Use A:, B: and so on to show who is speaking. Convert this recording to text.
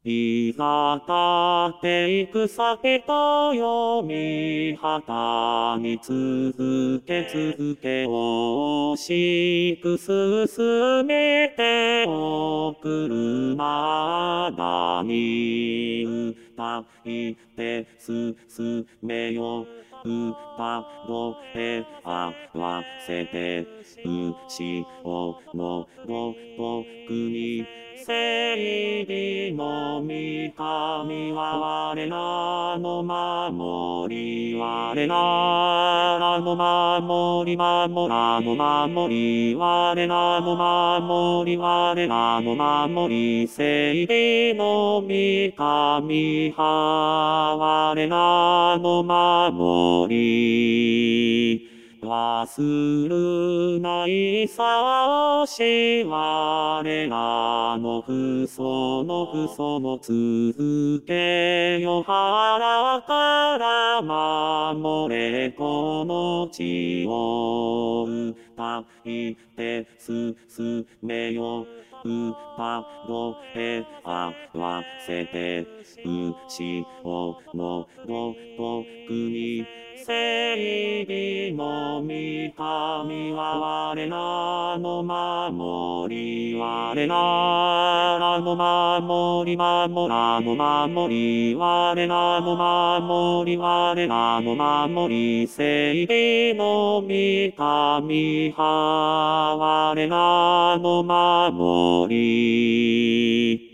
A: いざ立っていく酒と読み旗に続け惜しく進めてお車だに歌いて進めよ歌声合わせて牛をのごとくに正義の御神は我らの守り我らの守り守らの守り我らの守り我らの守り正義の御神は我らの守り忘るないさし我らの父祖の続けよ腹から守れこの地を歌いて進めよ歌声合わせて牛をのごとくに正義の御神は我らの守り我らの守り守らの守り我らの守り我らの守り正義の御神は我らの守り